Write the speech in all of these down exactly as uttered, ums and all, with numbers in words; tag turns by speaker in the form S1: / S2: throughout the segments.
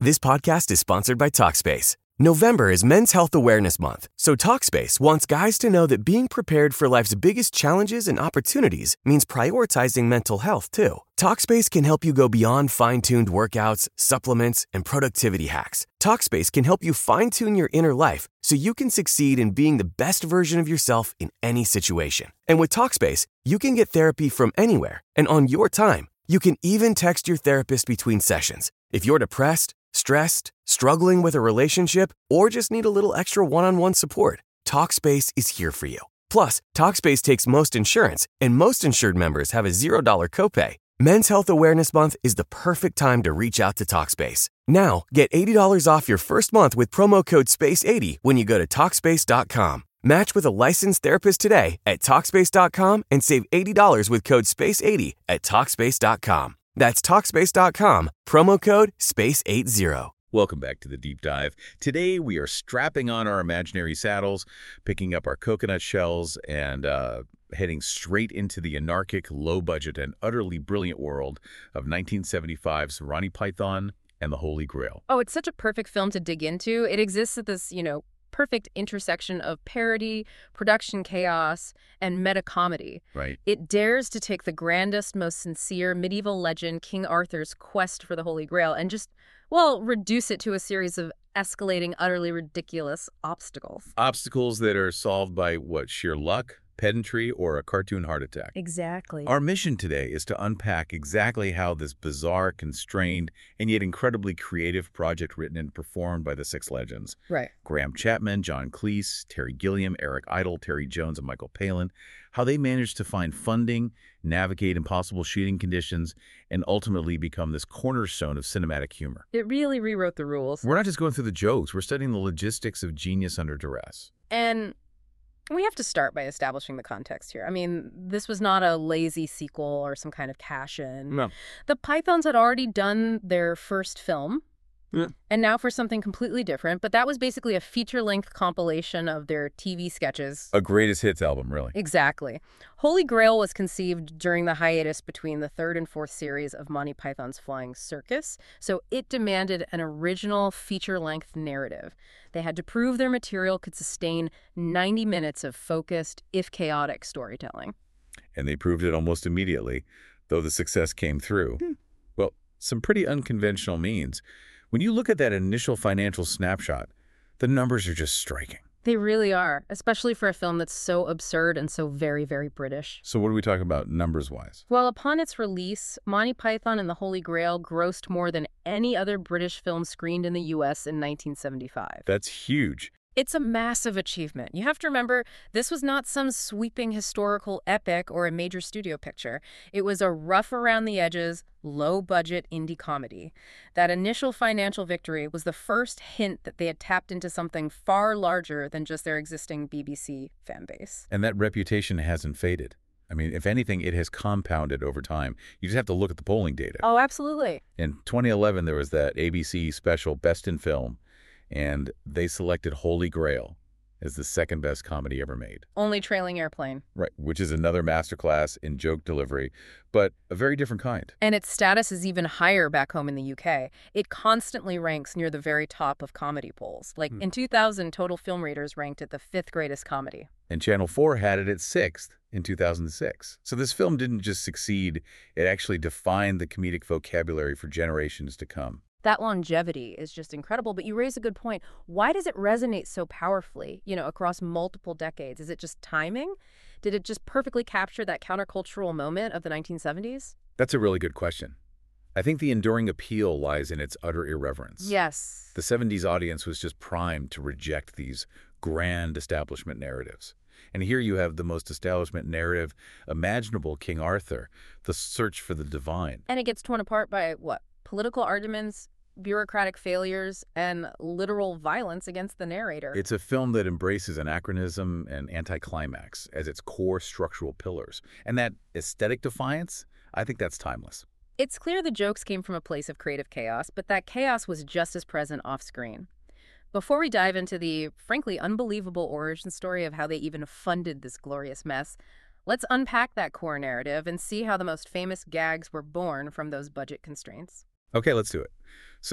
S1: This podcast is sponsored by Talkspace. November is Men's Health Awareness Month, so Talkspace wants guys to know that being prepared for life's biggest challenges and opportunities means prioritizing mental health, too. Talkspace can help you go beyond fine-tuned workouts, supplements, and productivity hacks. Talkspace can help you fine-tune your inner life so you can succeed in being the best version of yourself in any situation. And with Talkspace, you can get therapy from anywhere and on your time. You can even text your therapist between sessions. If you're depressed, stressed, struggling with a relationship, or just need a little extra one-on-one support, Talkspace is here for you. Plus, Talkspace takes most insurance, and most insured members have a zero dollar copay. Men's Health Awareness Month is the perfect time to reach out to Talkspace. Now, get eighty dollars off your first month with promo code space eighty when you go to Talkspace dot com. Match with a licensed therapist today at Talkspace dot com and save eighty dollars with code space eighty at Talkspace dot com. That's Talkspace dot com, promo code space eighty.
S2: Welcome back to the Deep Dive. Today we are strapping on our imaginary saddles, picking up our coconut shells, and uh, heading straight into the anarchic, low-budget, and utterly brilliant world of nineteen seventy-five's Monty Python and the Holy Grail.
S3: Oh, it's such a perfect film to dig into. It exists at this, you know, perfect intersection of parody, production chaos, and meta-comedy.
S2: Right.
S3: It dares to take the grandest, most sincere medieval legend, King Arthur's quest for the Holy Grail, and just, well, reduce it to a series of escalating, utterly ridiculous obstacles.
S2: Obstacles that are solved by, what, sheer luck, pedantry, or a cartoon heart attack.
S3: Exactly.
S2: Our mission today is to unpack exactly how this bizarre, constrained, and yet incredibly creative project written and performed by the six legends.
S3: Right.
S2: Graham Chapman, John Cleese, Terry Gilliam, Eric Idle, Terry Jones, and Michael Palin. How they managed to find funding, navigate impossible shooting conditions, and ultimately become this cornerstone of cinematic humor.
S3: It really rewrote the rules.
S2: We're not just going through the jokes, we're studying the logistics of genius under duress.
S3: And we have to start by establishing the context here. I mean, this was not a lazy sequel or some kind of cash-in.
S2: No.
S3: The Pythons had already done their first film,
S2: yeah.
S3: and now for something completely different. But that was basically a feature-length compilation of their T V sketches.
S2: A greatest hits album, really.
S3: Exactly. Holy Grail was conceived during the hiatus between the third and fourth series of Monty Python's Flying Circus, so it demanded an original feature-length narrative. They had to prove their material could sustain ninety minutes of focused, if chaotic, storytelling.
S2: And they proved it almost immediately, though the success came through. Hmm. Well, some pretty unconventional means. When you look at that initial financial snapshot, the numbers are just striking.
S3: They really are, especially for a film that's so absurd and so very, very British.
S2: So what are we talking about numbers-wise?
S3: Well, upon its release, Monty Python and the Holy Grail grossed more than any other British film screened in the U S in nineteen seventy-five.
S2: That's huge.
S3: It's a massive achievement. You have to remember, this was not some sweeping historical epic or a major studio picture. It was a rough-around-the-edges, low-budget indie comedy. That initial financial victory was the first hint that they had tapped into something far larger than just their existing B B C fan base.
S2: And that reputation hasn't faded. I mean, if anything, it has compounded over time. You just have to look at the polling data.
S3: Oh, absolutely.
S2: In twenty eleven, there was that A B C special Best in Film, and they selected Holy Grail as the second best comedy ever made.
S3: Only trailing Airplane.
S2: Right, which is another masterclass in joke delivery, but a very different kind.
S3: And its status is even higher back home in the U K. It constantly ranks near the very top of comedy polls. Like, hmm. in two thousand, Total Film Readers ranked it the fifth greatest comedy.
S2: And Channel four had it at sixth in two thousand six. So this film didn't just succeed, it actually defined the comedic vocabulary for generations to come.
S3: That longevity is just incredible, but you raise a good point. Why does it resonate so powerfully, you know, across multiple decades? Is it just timing? Did it just perfectly capture that countercultural moment of the nineteen seventies?
S2: That's a really good question. I think the enduring appeal lies in its utter irreverence.
S3: Yes.
S2: The seventies audience was just primed to reject these grand establishment narratives. And here you have the most establishment narrative imaginable, King Arthur, the search for the divine.
S3: And it gets torn apart by, what, political arguments, bureaucratic failures, and literal violence against the narrator.
S2: It's a film that embraces anachronism and anticlimax as its core structural pillars. And that aesthetic defiance, I think that's timeless.
S3: It's clear the jokes came from a place of creative chaos, but that chaos was just as present off-screen. Before we dive into the, frankly, unbelievable origin story of how they even funded this glorious mess, let's unpack that core narrative and see how the most famous gags were born from those budget constraints.
S2: Okay, let's do it. So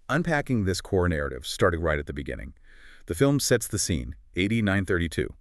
S2: Unpacking this core narrative, starting right at the beginning. The film sets the scene, A D nine thirty-two.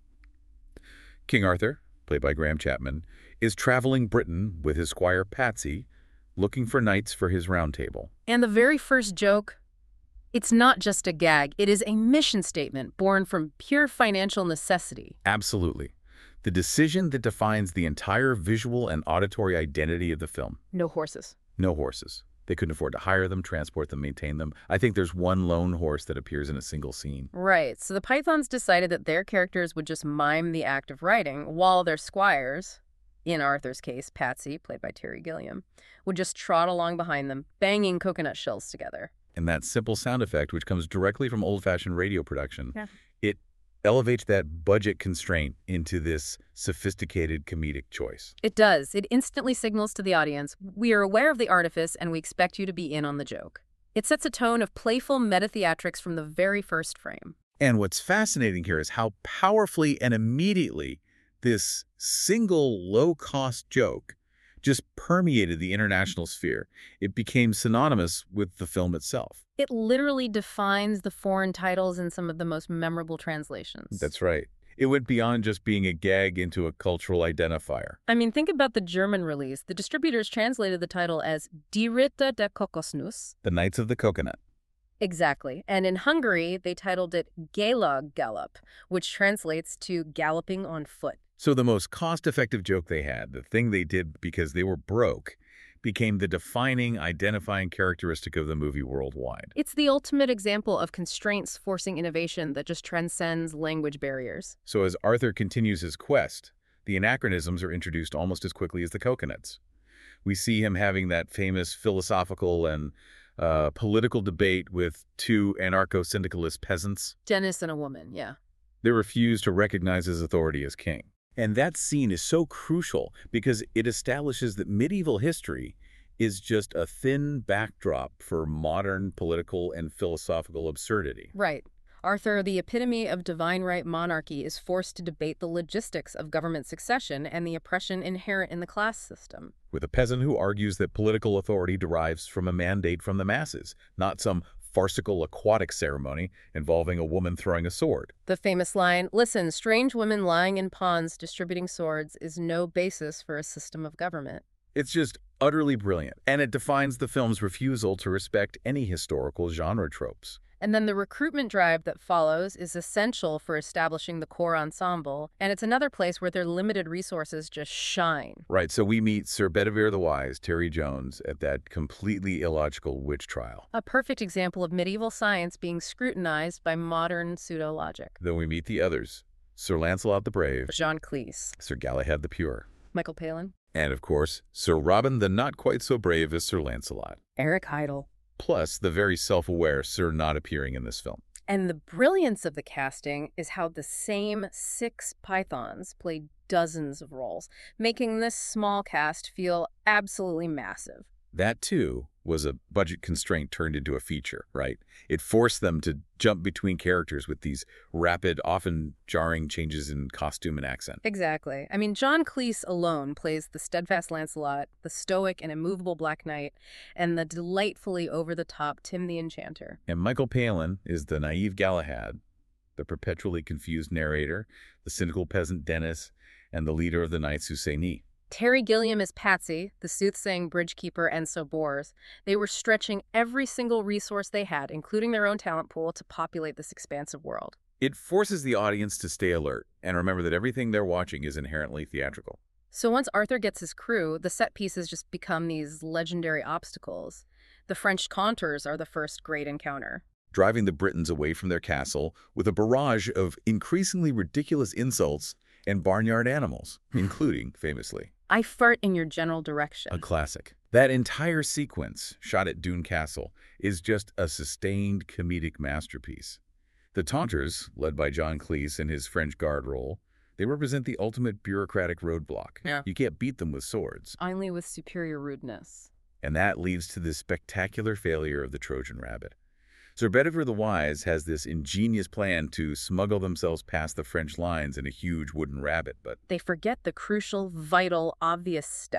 S2: King Arthur, played by Graham Chapman, is traveling Britain with his squire Patsy, looking for knights for his round table.
S3: And the very first joke, it's not just a gag, it is a mission statement born from pure financial necessity.
S2: Absolutely. The decision that defines the entire visual and auditory identity of the film.
S3: No horses.
S2: No horses. They couldn't afford to hire them, transport them, maintain them. I think there's one lone horse that appears in a single scene.
S3: Right, so the Pythons decided that their characters would just mime the act of writing, while their squires, in Arthur's case, Patsy, played by Terry Gilliam, would just trot along behind them, banging coconut shells together.
S2: And that simple sound effect, which comes directly from old-fashioned radio production,
S3: Yeah.
S2: it elevates that budget constraint into this sophisticated comedic choice.
S3: It does. It instantly signals to the audience, we are aware of the artifice and we expect you to be in on the joke. It sets a tone of playful meta-theatrics from the very first frame.
S2: And what's fascinating here is how powerfully and immediately this single low-cost joke just permeated the international sphere. It became synonymous with the film itself.
S3: It literally defines the foreign titles in some of the most memorable translations.
S2: That's right. It went beyond just being a gag into a cultural identifier.
S3: I mean, think about the German release. The distributors translated the title as Die Ritter der Kokosnuss.
S2: The Knights of the Coconut.
S3: Exactly. And in Hungary, they titled it Galag Gallop, which translates to galloping on foot.
S2: So the most cost-effective joke they had, the thing they did because they were broke, became the defining, identifying characteristic of the movie worldwide.
S3: It's the ultimate example of constraints forcing innovation that just transcends language barriers.
S2: So as Arthur continues his quest, the anachronisms are introduced almost as quickly as the coconuts. We see him having that famous philosophical and uh, political debate with two anarcho-syndicalist peasants.
S3: Dennis and a woman, yeah.
S2: They refuse to recognize his authority as king. And that scene is so crucial because it establishes that medieval history is just a thin backdrop for modern political and philosophical absurdity.
S3: Right. Arthur, the epitome of divine right monarchy, is forced to debate the logistics of government succession and the oppression inherent in the class system.
S2: With a peasant who argues that political authority derives from a mandate from the masses, not some farcical aquatic ceremony involving a woman throwing a sword.
S3: The famous line, listen, strange women lying in ponds distributing swords is no basis for a system of government.
S2: It's just utterly brilliant, and it defines the film's refusal to respect any historical genre tropes.
S3: And then the recruitment drive that follows is essential for establishing the core ensemble, and it's another place where their limited resources just shine.
S2: Right, so we meet Sir Bedivere the Wise, Terry Jones, at that completely illogical witch trial.
S3: A perfect example of medieval science being scrutinized by modern pseudo-logic.
S2: Then we meet the others, Sir Lancelot the Brave,
S3: John Cleese,
S2: Sir Galahad the Pure,
S3: Michael Palin,
S2: and of course, Sir Robin the not quite so brave as Sir Lancelot.
S3: Eric Idle.
S2: Plus the very self-aware Sir not appearing in this film.
S3: And the brilliance of the casting is how the same six Pythons played dozens of roles, making this small cast feel absolutely massive.
S2: That, too, was a budget constraint turned into a feature, right? It forced them to jump between characters with these rapid, often jarring changes in costume and accent.
S3: Exactly. I mean, John Cleese alone plays the steadfast Lancelot, the stoic and immovable Black Knight, and the delightfully over-the-top Tim the Enchanter.
S2: And Michael Palin is the naive Galahad, the perpetually confused narrator, the cynical peasant Dennis, and the leader of the Knights who say ni.
S3: Terry Gilliam is Patsy, the soothsaying bridgekeeper Enso Bors. They were stretching every single resource they had, including their own talent pool, to populate this expansive world.
S2: It forces the audience to stay alert and remember that everything they're watching is inherently theatrical.
S3: So once Arthur gets his crew, the set pieces just become these legendary obstacles. The French contours are the first great encounter,
S2: driving the Britons away from their castle with a barrage of increasingly ridiculous insults and barnyard animals, including, famously,
S3: I fart in your general direction.
S2: A classic. That entire sequence, shot at Doune Castle, is just a sustained comedic masterpiece. The Taunters, led by John Cleese in his French Guard role, they represent the ultimate bureaucratic roadblock.
S3: Yeah.
S2: You can't beat them with swords.
S3: Only with superior rudeness.
S2: And that leads to the spectacular failure of the Trojan Rabbit. Sir Bedivere the Wise has this ingenious plan to smuggle themselves past the French lines in a huge wooden rabbit, but
S3: they forget the crucial, vital, obvious step.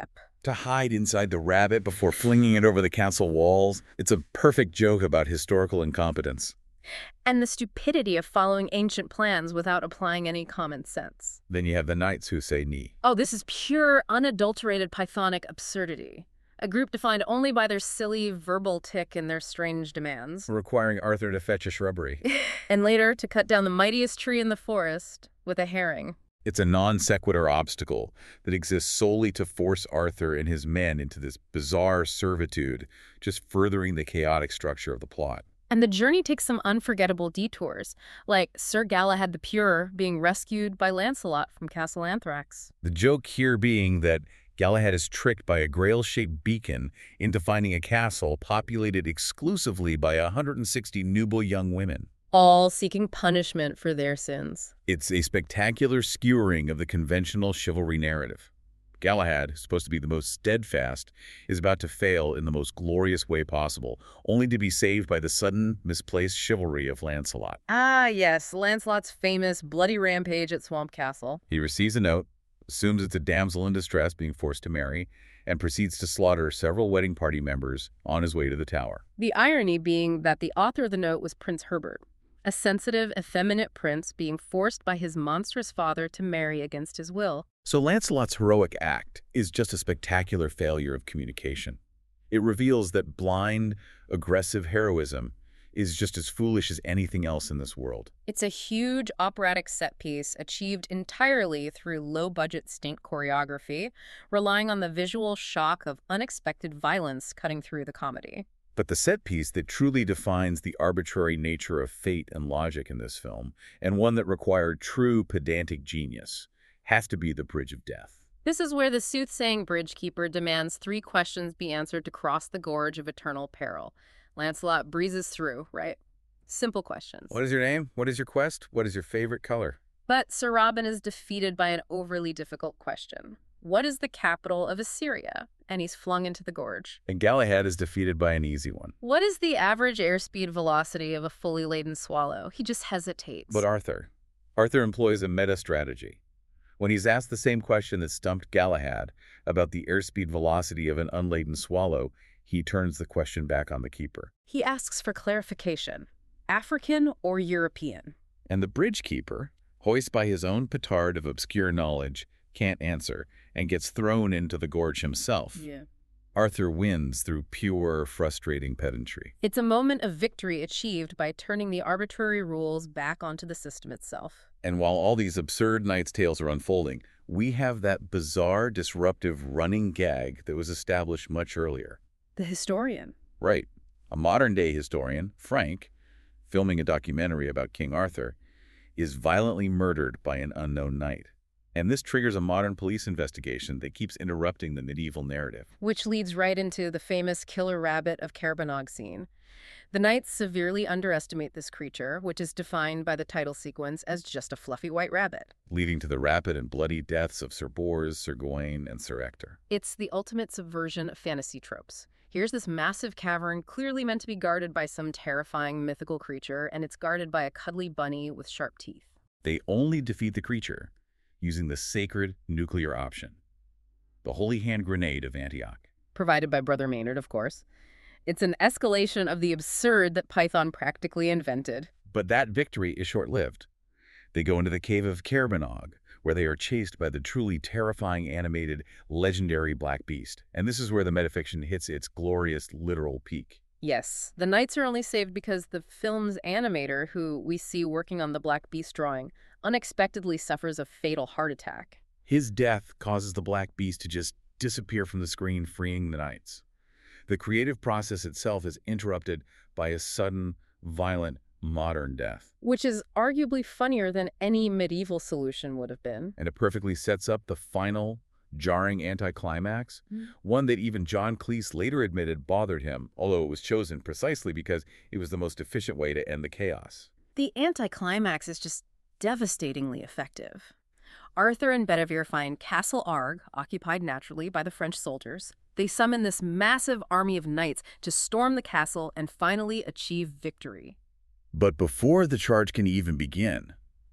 S2: To hide inside the rabbit before flinging it over the castle walls. It's a perfect joke about historical incompetence.
S3: And the stupidity of following ancient plans without applying any common sense.
S2: Then you have the knights who say ni.
S3: Oh, this is pure, unadulterated Pythonic absurdity. A group defined only by their silly verbal tick and their strange demands.
S2: Requiring Arthur to fetch a shrubbery.
S3: And later, to cut down the mightiest tree in the forest with a herring.
S2: It's a non sequitur obstacle that exists solely to force Arthur and his men into this bizarre servitude, just furthering the chaotic structure of the plot.
S3: And the journey takes some unforgettable detours, like Sir Galahad the Pure being rescued by Lancelot from Castle Anthrax.
S2: The joke here being that Galahad is tricked by a grail-shaped beacon into finding a castle populated exclusively by one hundred sixty nubile young women.
S3: All seeking punishment for their sins.
S2: It's a spectacular skewering of the conventional chivalry narrative. Galahad, supposed to be the most steadfast, is about to fail in the most glorious way possible, only to be saved by the sudden, misplaced chivalry of Lancelot.
S3: Ah, yes, Lancelot's famous bloody rampage at Swamp Castle.
S2: He receives a note, assumes it's a damsel in distress being forced to marry, and proceeds to slaughter several wedding party members on his way to the tower.
S3: The irony being that the author of the note was Prince Herbert, a sensitive, effeminate prince being forced by his monstrous father to marry against his will.
S2: So Lancelot's heroic act is just a spectacular failure of communication. It reveals that blind, aggressive heroism is just as foolish as anything else in this world.
S3: It's a huge operatic set piece achieved entirely through low-budget stink choreography, relying on the visual shock of unexpected violence cutting through the comedy.
S2: But the set piece that truly defines the arbitrary nature of fate and logic in this film, and one that required true pedantic genius, has to be the Bridge of Death.
S3: This is where the soothsaying bridgekeeper demands three questions be answered to cross the gorge of eternal peril. Lancelot breezes through, right? Simple questions.
S2: What is your name? What is your quest? What is your favorite color?
S3: But Sir Robin is defeated by an overly difficult question. What is the capital of Assyria? And he's flung into the gorge.
S2: And Galahad is defeated by an easy one.
S3: What is the average airspeed velocity of a fully laden swallow? He just hesitates.
S2: But Arthur. Arthur employs a meta-strategy. When he's asked the same question that stumped Galahad about the airspeed velocity of an unladen swallow, he turns the question back on the keeper.
S3: He asks for clarification. African or European?
S2: And the bridge keeper, hoist by his own petard of obscure knowledge, can't answer and gets thrown into the gorge himself.
S3: Yeah.
S2: Arthur wins through pure, frustrating pedantry.
S3: It's a moment of victory achieved by turning the arbitrary rules back onto the system itself.
S2: And while all these absurd knight's tales are unfolding, we have that bizarre, disruptive running gag that was established much earlier.
S3: The historian.
S2: Right. A modern-day historian, Frank, filming a documentary about King Arthur, is violently murdered by an unknown knight. And this triggers a modern police investigation that keeps interrupting the medieval narrative.
S3: Which leads right into the famous killer rabbit of Caerbannog scene. The knights severely underestimate this creature, which is defined by the title sequence as just a fluffy white rabbit.
S2: Leading to the rapid and bloody deaths of Sir Bors, Sir Gawain, and Sir Ector.
S3: It's the ultimate subversion of fantasy tropes. Here's this massive cavern clearly meant to be guarded by some terrifying mythical creature, and it's guarded by a cuddly bunny with sharp teeth.
S2: They only defeat the creature using the sacred nuclear option, the Holy Hand Grenade of Antioch.
S3: Provided by Brother Maynard, of course. It's an escalation of the absurd that Python practically invented.
S2: But that victory is short-lived. They go into the cave of Caerbannog, where they are chased by the truly terrifying animated, legendary Black Beast. And this is where the metafiction hits its glorious literal peak.
S3: Yes, the knights are only saved because the film's animator, who we see working on the Black Beast drawing, unexpectedly suffers a fatal heart attack.
S2: His death causes the Black Beast to just disappear from the screen, freeing the knights. The creative process itself is interrupted by a sudden, violent, modern death.
S3: Which is arguably funnier than any medieval solution would have been.
S2: And it perfectly sets up the final, jarring anticlimax, mm. one that even John Cleese later admitted bothered him, although it was chosen precisely because it was the most efficient way to end the chaos.
S3: The anticlimax is just devastatingly effective. Arthur and Bedivere find Castle Arg, occupied naturally by the French soldiers. They summon this massive army of knights to storm the castle and finally achieve victory.
S2: But before the charge can even begin,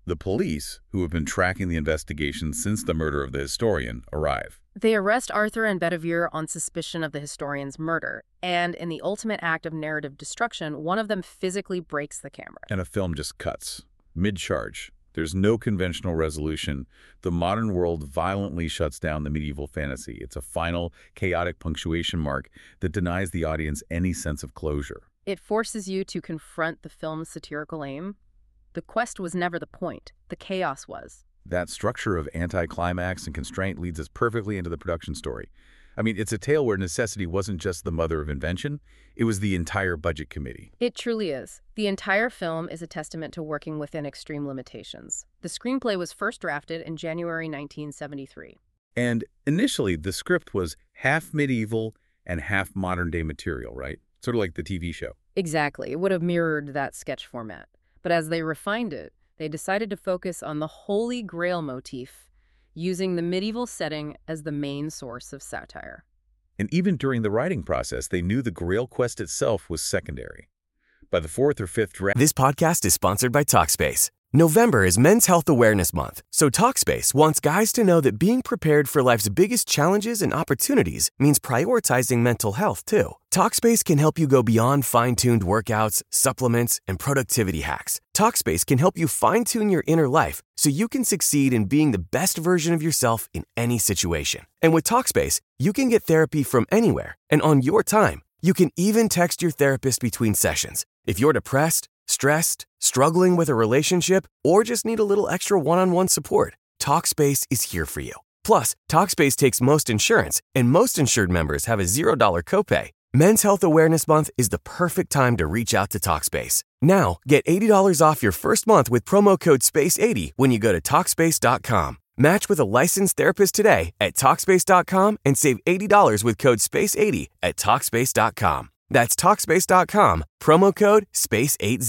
S2: The police, who have been tracking the investigation since the murder of the historian, arrive.
S3: They arrest Arthur and Bedivere on suspicion of the historian's murder, and in the ultimate act of narrative destruction, one of them physically breaks the camera.
S2: And a film just cuts. Mid-charge. There's no conventional resolution. The modern world violently shuts down the medieval fantasy. It's a final, chaotic punctuation mark that denies the audience any sense of closure.
S3: It forces you to confront the film's satirical aim. The quest was never the point. The chaos was.
S2: That structure of anti-climax and constraint leads us perfectly into the production story. I mean, it's a tale where necessity wasn't just the mother of invention, it was the entire budget committee.
S3: It truly is. The entire film is a testament to working within extreme limitations. The screenplay was first drafted in January nineteen seventy-three.
S2: And initially, the script was half medieval and half modern-day material, right? Sort of like the T V show.
S3: Exactly. It would have mirrored that sketch format. But as they refined it, they decided to focus on the Holy Grail motif, using the medieval setting as the main source of satire.
S2: And even during the writing process, they knew the Grail quest itself was secondary. By the fourth or fifth draft...
S1: This podcast is sponsored by Talkspace. November is Men's Health Awareness Month, so Talkspace wants guys to know that being prepared for life's biggest challenges and opportunities means prioritizing mental health, too. Talkspace can help you go beyond fine-tuned workouts, supplements, and productivity hacks. Talkspace can help you fine-tune your inner life so you can succeed in being the best version of yourself in any situation. And with Talkspace, you can get therapy from anywhere and on your time. You can even text your therapist between sessions. If you're depressed, stressed, struggling with a relationship, or just need a little extra one-on-one support, Talkspace is here for you. Plus, Talkspace takes most insurance, and most insured members have a zero dollar copay. Men's Health Awareness Month is the perfect time to reach out to Talkspace. Now, get eighty dollars off your first month with promo code space eighty when you go to Talkspace dot com. Match with a licensed therapist today at Talkspace dot com and save eighty dollars with code space eighty at Talkspace dot com. That's Talkspace dot com, promo code space eighty.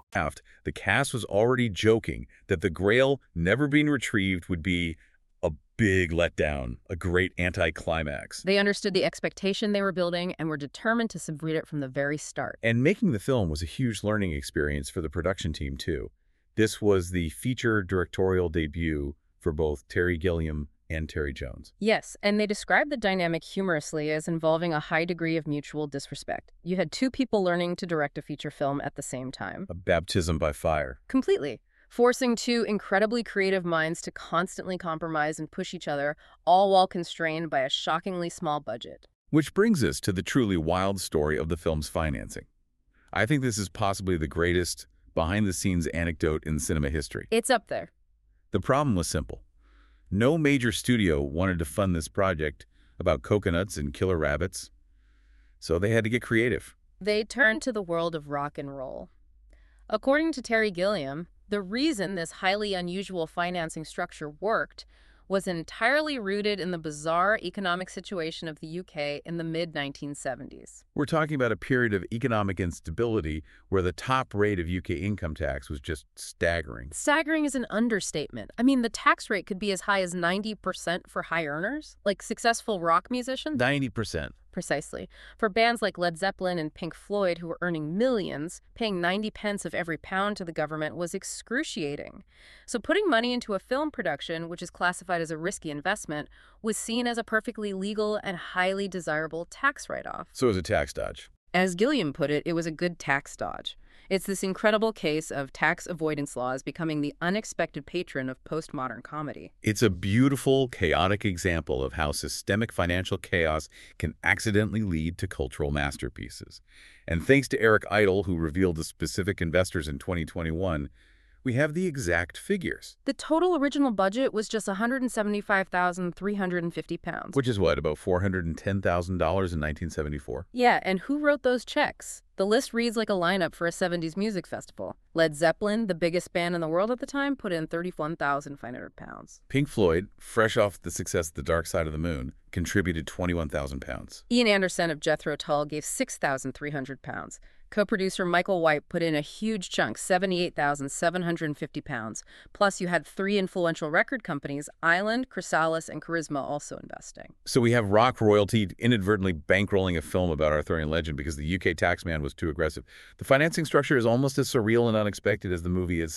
S2: The cast was already joking that the Grail never being retrieved would be a big letdown, a great anticlimax.
S3: They understood the expectation they were building and were determined to subvert it from the very start.
S2: And making the film was a huge learning experience for the production team, too. This was the feature directorial debut for both Terry Gilliam and Terry Jones.
S3: Yes, and they described the dynamic humorously as involving a high degree of mutual disrespect. You had two people learning to direct a feature film at the same time.
S2: A baptism by fire.
S3: Completely. Forcing two incredibly creative minds to constantly compromise and push each other, all while constrained by a shockingly small budget.
S2: Which brings us to the truly wild story of the film's financing. I think this is possibly the greatest behind-the-scenes anecdote in cinema history.
S3: It's up there.
S2: The problem was simple. No major studio wanted to fund this project about coconuts and killer rabbits, so they had to get creative.
S3: They turned to the world of rock and roll. According to Terry Gilliam, the reason this highly unusual financing structure worked was entirely rooted in the bizarre economic situation of the U K in the mid nineteen seventies.
S2: We're talking about a period of economic instability where the top rate of U K income tax was just staggering.
S3: Staggering is an understatement. I mean, the tax rate could be as high as ninety percent for high earners, like successful rock musicians.
S2: ninety percent.
S3: Precisely. For bands like Led Zeppelin and Pink Floyd, who were earning millions, paying ninety pence of every pound to the government was excruciating. So putting money into a film production, which is classified as a risky investment, was seen as a perfectly legal and highly desirable tax write-off.
S2: So it was a tax dodge.
S3: As Gilliam put it, it was a good tax dodge. It's this incredible case of tax avoidance laws becoming the unexpected patron of postmodern comedy.
S2: It's a beautiful, chaotic example of how systemic financial chaos can accidentally lead to cultural masterpieces. And thanks to Eric Idle, who revealed the specific investors in twenty twenty-one, we have the exact figures.
S3: The total original budget was just one hundred seventy-five thousand three hundred fifty pounds.
S2: Which is what, about four hundred ten thousand dollars in nineteen seventy-four?
S3: Yeah, and who wrote those checks? The list reads like a lineup for a seventies music festival. Led Zeppelin, the biggest band in the world at the time, put in thirty-one thousand five hundred pounds.
S2: Pink Floyd, fresh off the success of The Dark Side of the Moon, contributed twenty-one thousand pounds.
S3: Ian Anderson of Jethro Tull gave six thousand three hundred pounds. Co-producer Michael White put in a huge chunk, seventy-eight thousand seven hundred fifty pounds. Plus, you had three influential record companies, Island, Chrysalis, and Charisma, also investing.
S2: So we have rock royalty inadvertently bankrolling a film about Arthurian legend because the U K taxman was too aggressive. The financing structure is almost as surreal and unexpected as the movie itself.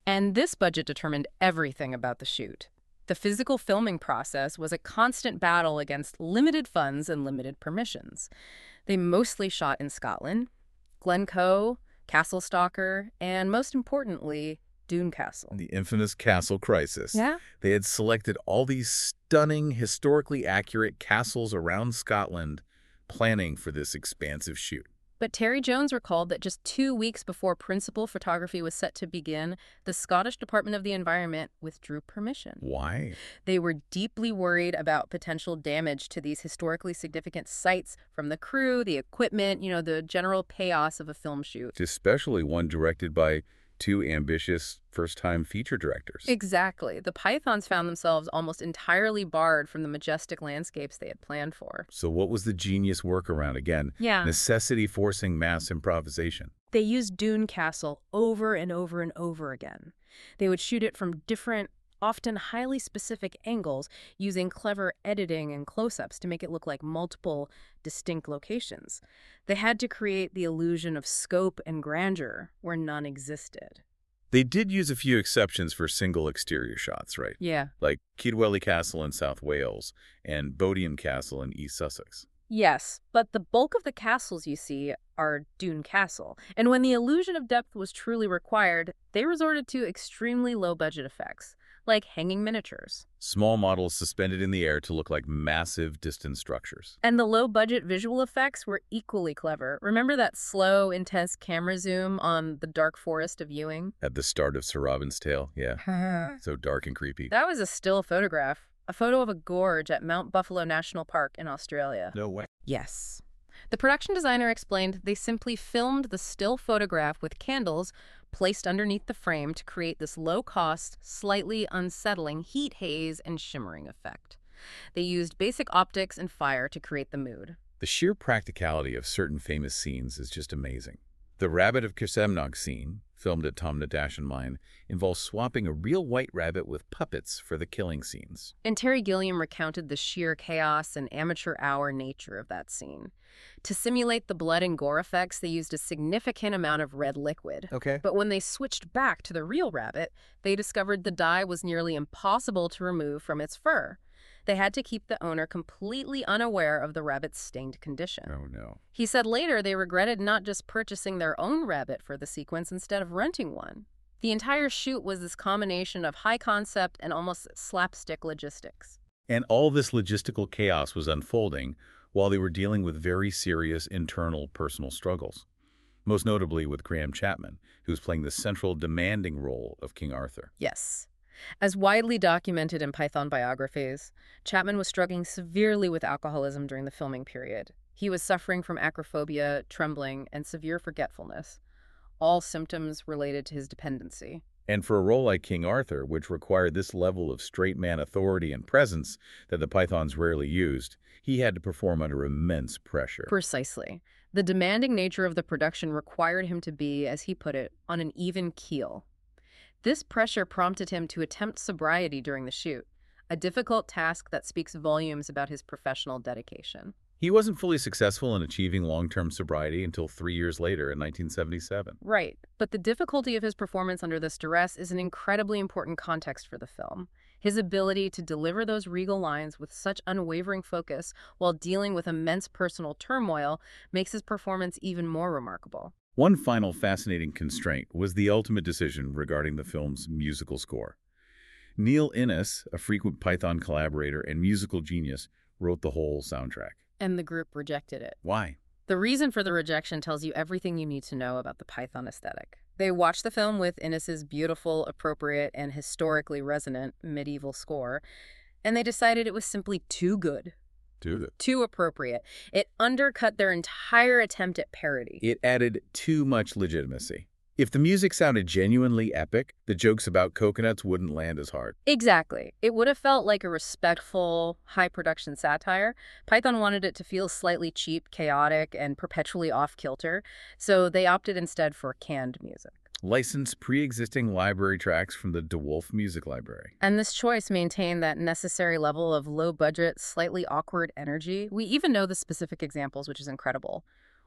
S3: And this budget determined everything about the shoot. The physical filming process was a constant battle against limited funds and limited permissions. They mostly shot in Scotland, Glencoe, Castle Stalker, and most importantly, Doune Castle.
S2: The infamous castle crisis.
S3: Yeah?
S2: They had selected all these stunning, historically accurate castles around Scotland, planning for this expansive shoot.
S3: But Terry Jones recalled that just two weeks before principal photography was set to begin, the Scottish Department of the Environment withdrew permission.
S2: Why?
S3: They were deeply worried about potential damage to these historically significant sites from the crew, the equipment, you know, the general chaos of a film shoot.
S2: Especially one directed by two ambitious first-time feature directors.
S3: Exactly. The Pythons found themselves almost entirely barred from the majestic landscapes they had planned for.
S2: So what was the genius workaround again?
S3: Yeah.
S2: Necessity forcing mass improvisation.
S3: They used Doune Castle over and over and over again. They would shoot it from different, often highly specific angles, using clever editing and close-ups to make it look like multiple, distinct locations. They had to create the illusion of scope and grandeur where none existed.
S2: They did use a few exceptions for single exterior shots, right?
S3: Yeah.
S2: Like Kidwelly Castle in South Wales and Bodiam Castle in East Sussex.
S3: Yes, but the bulk of the castles you see are Doune Castle. And when the illusion of depth was truly required, they resorted to extremely low-budget effects, like hanging miniatures.
S2: Small models suspended in the air to look like massive distant structures.
S3: And the low-budget visual effects were equally clever. Remember that slow, intense camera zoom on the dark forest of Ewing?
S2: At the start of Sir Robin's Tale, yeah. So dark and creepy.
S3: That was a still photograph. A photo of a gorge at Mount Buffalo National Park in Australia.
S2: No way.
S3: Yes. The production designer explained they simply filmed the still photograph with candles placed underneath the frame to create this low-cost, slightly unsettling heat haze and shimmering effect. They used basic optics and fire to create the mood.
S2: The sheer practicality of certain famous scenes is just amazing. The Rabbit of Cernogh scene, filmed at Tom Nadashan Mine, involves swapping a real white rabbit with puppets for the killing scenes.
S3: And Terry Gilliam recounted the sheer chaos and amateur hour nature of that scene. To simulate the blood and gore effects, they used a significant amount of red liquid.
S2: Okay.
S3: But when they switched back to the real rabbit, they discovered the dye was nearly impossible to remove from its fur. They had to keep the owner completely unaware of the rabbit's stained condition.
S2: Oh, no.
S3: He said later they regretted not just purchasing their own rabbit for the sequence instead of renting one. The entire shoot was this combination of high concept and almost slapstick logistics.
S2: And all this logistical chaos was unfolding while they were dealing with very serious internal personal struggles. Most notably with Graham Chapman, who was playing the central demanding role of King Arthur.
S3: Yes. As widely documented in Python biographies, Chapman was struggling severely with alcoholism during the filming period. He was suffering from acrophobia, trembling, and severe forgetfulness, all symptoms related to his dependency.
S2: And for a role like King Arthur, which required this level of straight man authority and presence that the Pythons rarely used, he had to perform under immense pressure.
S3: Precisely. The demanding nature of the production required him to be, as he put it, on an even keel. This pressure prompted him to attempt sobriety during the shoot, a difficult task that speaks volumes about his professional dedication.
S2: He wasn't fully successful in achieving long-term sobriety until three years later in nineteen seventy-seven.
S3: Right, but the difficulty of his performance under this duress is an incredibly important context for the film. His ability to deliver those regal lines with such unwavering focus while dealing with immense personal turmoil makes his performance even more remarkable.
S2: One final fascinating constraint was the ultimate decision regarding the film's musical score. Neil Innes, a frequent Python collaborator and musical genius, wrote the whole soundtrack.
S3: And the group rejected it.
S2: Why?
S3: The reason for the rejection tells you everything you need to know about the Python aesthetic. They watched the film with Innes's beautiful, appropriate, and historically resonant medieval score, and they decided it was simply too good.
S2: Too
S3: Too appropriate. It undercut their entire attempt at parody.
S2: It added too much legitimacy. If the music sounded genuinely epic, the jokes about coconuts wouldn't land as hard.
S3: Exactly. It would have felt like a respectful, high-production satire. Python wanted it to feel slightly cheap, chaotic, and perpetually off-kilter, so they opted instead for canned music.
S2: Licensed pre-existing library tracks from the DeWolf Music Library.
S3: And this choice maintained that necessary level of low-budget, slightly awkward energy. We even know the specific examples, which is incredible.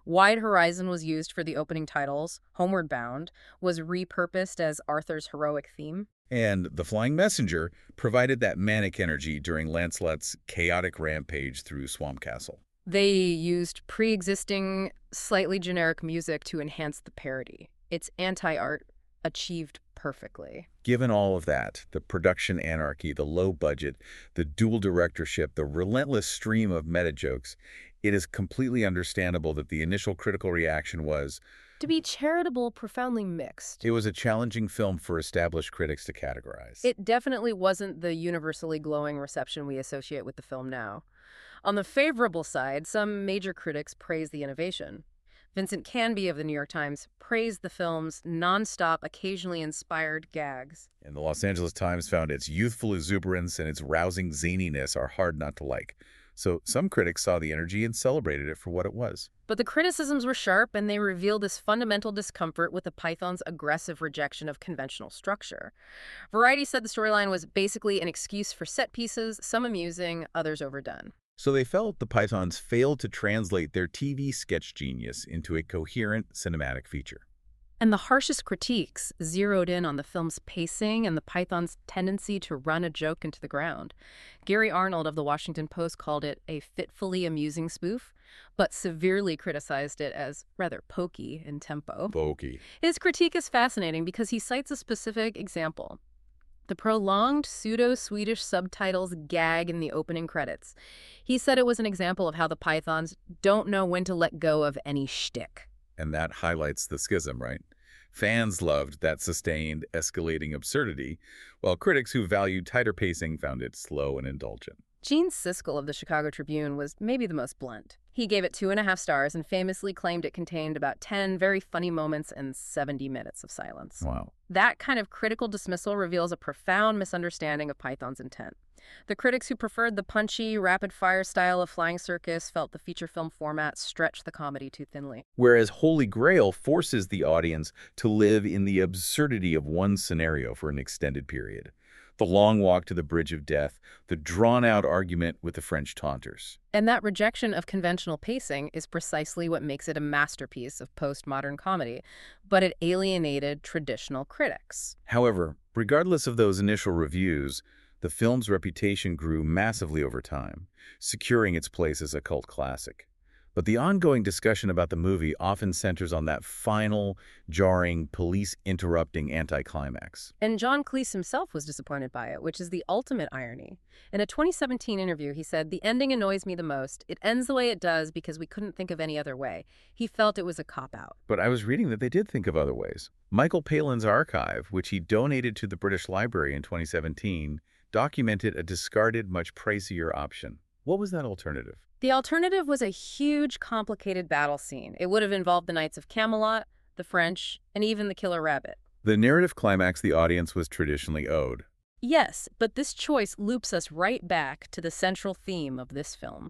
S3: Wide Horizon was used for the opening titles. Homeward Bound was repurposed as Arthur's heroic theme.
S2: And The Flying Messenger provided that manic energy during Lancelot's chaotic rampage through Swamp Castle.
S3: They used pre-existing, slightly generic music to enhance the parody. It's anti-art, achieved perfectly.
S2: Given all of that, the production anarchy, the low budget, the dual directorship, the relentless stream of meta jokes, it is completely understandable that the initial critical reaction was,
S3: To be charitable, profoundly mixed.
S2: it was a challenging film for established critics to categorize.
S3: It definitely wasn't the universally glowing reception we associate with the film now. On the favorable side, some major critics praised the innovation. Vincent Canby of the New York Times praised the film's nonstop, occasionally inspired gags.
S2: And the Los Angeles Times found its youthful exuberance and its rousing zaniness are hard not to like. So some critics saw the energy and celebrated it for what it was.
S3: But the criticisms were sharp, and they revealed this fundamental discomfort with the Python's aggressive rejection of conventional structure. Variety said the storyline was basically an excuse for set pieces, some amusing, others overdone.
S2: So they felt the Pythons failed to translate their T V sketch genius into a coherent cinematic feature.
S3: And the harshest critiques zeroed in on the film's pacing and the Python's tendency to run a joke into the ground. Gary Arnold of The Washington Post called it a fitfully amusing spoof, but severely criticized it as rather pokey in tempo.
S2: Pokey.
S3: His critique is fascinating because he cites a specific example. The prolonged pseudo-Swedish subtitles gag in the opening credits. He said it was an example of how the Pythons don't know when to let go of any shtick.
S2: And that highlights the schism, right? Fans loved that sustained, escalating absurdity, while critics who valued tighter pacing found it slow and indulgent.
S3: Gene Siskel of the Chicago Tribune was maybe the most blunt. He gave it two and a half stars and famously claimed it contained about ten very funny moments and seventy minutes of silence.
S2: Wow.
S3: That kind of critical dismissal reveals a profound misunderstanding of Python's intent. The critics who preferred the punchy, rapid-fire style of Flying Circus felt the feature film format stretched the comedy too thinly.
S2: Whereas Holy Grail forces the audience to live in the absurdity of one scenario for an extended period. The long walk to the Bridge of Death, the drawn-out argument with the French taunters.
S3: And that rejection of conventional pacing is precisely what makes it a masterpiece of postmodern comedy, but it alienated traditional critics.
S2: However, regardless of those initial reviews, the film's reputation grew massively over time, securing its place as a cult classic. But the ongoing discussion about the movie often centers on that final, jarring, police-interrupting anticlimax.
S3: And John Cleese himself was disappointed by it, which is the ultimate irony. In a twenty seventeen interview, he said, "The ending annoys me the most. It ends the way it does because we couldn't think of any other way." He felt it was a cop-out.
S2: But I was reading that they did think of other ways. Michael Palin's archive, which he donated to the British Library in twenty seventeen, documented a discarded, much pricier option. What was that alternative?
S3: The alternative was a huge, complicated battle scene. It would have involved the Knights of Camelot, the French, and even the Killer Rabbit.
S2: The narrative climax the audience was traditionally owed.
S3: Yes, but this choice loops us right back to the central theme of this film.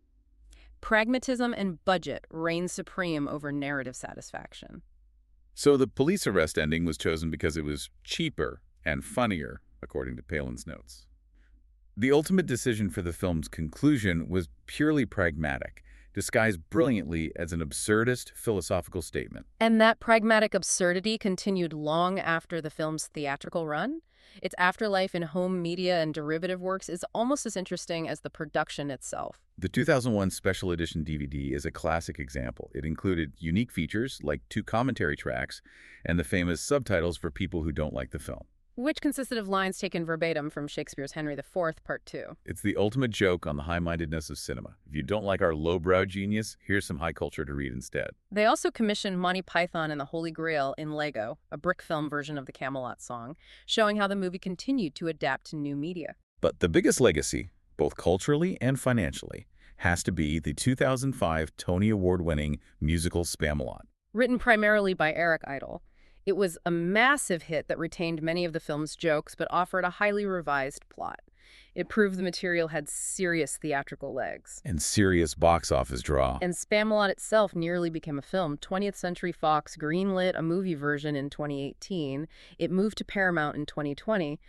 S3: Pragmatism and budget reign supreme over narrative satisfaction.
S2: So the police arrest ending was chosen because it was cheaper and funnier, according to Palin's notes. The ultimate decision for the film's conclusion was purely pragmatic, disguised brilliantly as an absurdist philosophical statement.
S3: And that pragmatic absurdity continued long after the film's theatrical run. Its afterlife in home media and derivative works is almost as interesting as the production itself.
S2: The two thousand one special edition D V D is a classic example. It included unique features like two commentary tracks and the famous subtitles for people who don't like the film.
S3: Which consisted of lines taken verbatim from Shakespeare's Henry the Fourth, Part Two.
S2: It's the ultimate joke on the high-mindedness of cinema. If you don't like our lowbrow genius, here's some high culture to read instead.
S3: They also commissioned Monty Python and the Holy Grail in Lego, a brick film version of the Camelot song, showing how the movie continued to adapt to new media.
S2: But the biggest legacy, both culturally and financially, has to be the two thousand five Tony Award-winning musical Spamalot.
S3: Written primarily by Eric Idle, it was a massive hit that retained many of the film's jokes but offered a highly revised plot. It proved the material had serious theatrical legs.
S2: And serious box office draw.
S3: And Spamalot itself nearly became a film. twentieth Century Fox greenlit a movie version in twenty eighteen. It moved to Paramount in twenty twenty.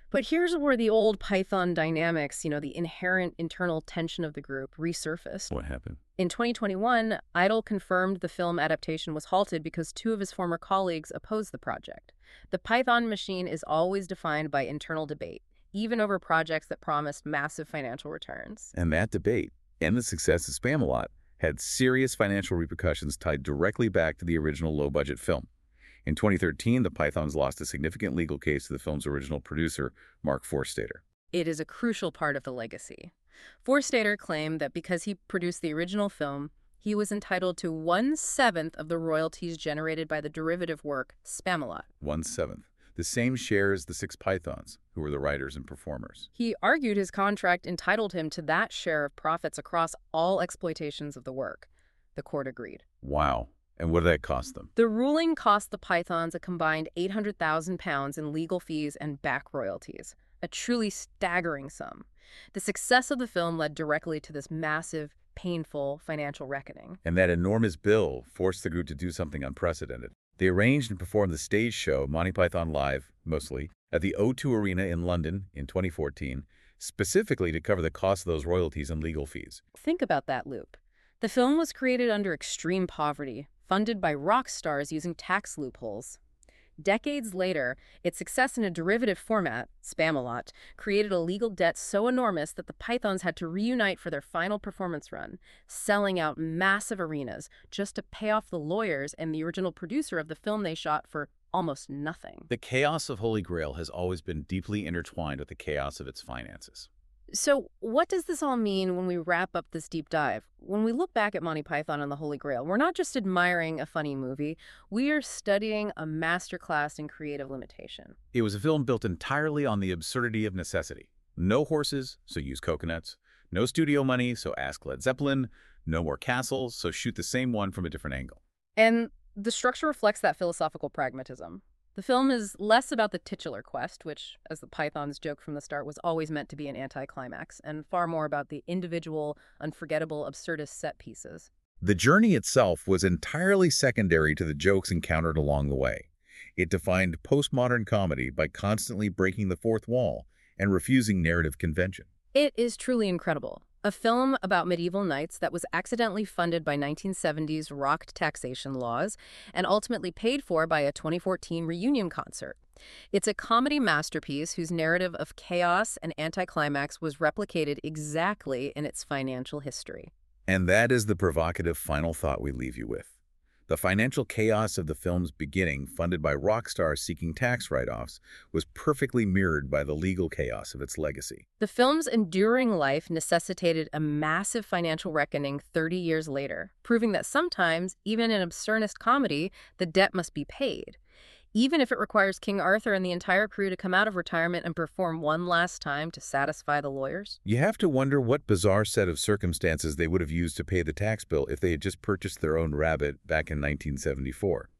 S3: But here's where the old Python dynamics, you know, the inherent internal tension of the group, resurfaced.
S2: What happened?
S3: In twenty twenty-one, Idle confirmed the film adaptation was halted because two of his former colleagues opposed the project. The Python machine is always defined by internal debate, even over projects that promised massive financial returns.
S2: And that debate, and the success of Spamalot, had serious financial repercussions tied directly back to the original low-budget film. In twenty thirteen, the Pythons lost a significant legal case to the film's original producer, Mark Forstater.
S3: It is a crucial part of the legacy. Forstater claimed that because he produced the original film, he was entitled to one-seventh of the royalties generated by the derivative work, Spamalot.
S2: One-seventh. The same share as the six Pythons, who were the writers and performers.
S3: He argued his contract entitled him to that share of profits across all exploitations of the work. The court agreed.
S2: Wow. And what did that cost them?
S3: The ruling cost the Pythons a combined eight hundred thousand pounds in legal fees and back royalties, a truly staggering sum. The success of the film led directly to this massive, painful financial reckoning.
S2: And that enormous bill forced the group to do something unprecedented. They arranged and performed the stage show Monty Python Live, mostly, at the O two Arena in London in twenty fourteen, specifically to cover the cost of those royalties and legal fees.
S3: Think about that loop. The film was created under extreme poverty, funded by rock stars using tax loopholes. Decades later, its success in a derivative format, Spamalot, created a legal debt so enormous that the Pythons had to reunite for their final performance run, selling out massive arenas just to pay off the lawyers and the original producer of the film they shot for almost nothing.
S2: The chaos of Holy Grail has always been deeply intertwined with the chaos of its finances.
S3: So what does this all mean when we wrap up this deep dive? When we look back at Monty Python and the Holy Grail, we're not just admiring a funny movie. We are studying a masterclass in creative limitation.
S2: It was a film built entirely on the absurdity of necessity. No horses, so use coconuts. No studio money, so ask Led Zeppelin. No more castles, so shoot the same one from a different angle.
S3: And the structure reflects that philosophical pragmatism. The film is less about the titular quest, which, as the Pythons joked from the start, was always meant to be an anticlimax, and far more about the individual, unforgettable, absurdist set pieces.
S2: The journey itself was entirely secondary to the jokes encountered along the way. It defined postmodern comedy by constantly breaking the fourth wall and refusing narrative convention.
S3: It is truly incredible. A film about medieval knights that was accidentally funded by nineteen seventies rocked taxation laws and ultimately paid for by a twenty fourteen reunion concert. It's a comedy masterpiece whose narrative of chaos and anticlimax was replicated exactly in its financial history.
S2: And that is the provocative final thought we leave you with. The financial chaos of the film's beginning, funded by rock stars seeking tax write-offs, was perfectly mirrored by the legal chaos of its legacy.
S3: The film's enduring life necessitated a massive financial reckoning thirty years later, proving that sometimes, even in absurdist comedy, the debt must be paid. Even if it requires King Arthur and the entire crew to come out of retirement and perform one last time to satisfy the lawyers.
S2: You have to wonder what bizarre set of circumstances they would have used to pay the tax bill if they had just purchased their own rabbit back in nineteen seventy-four.